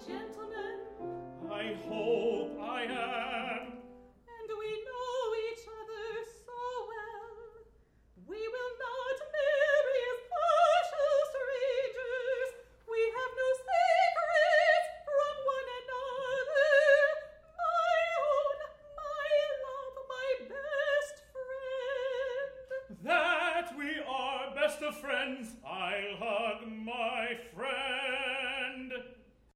gentleman? I hope I am. And we know each other so well. We will not marry as partial strangers. We have no secrets from one another. My own, my love, my best friend. That we are best of friends, I'll hug my friend.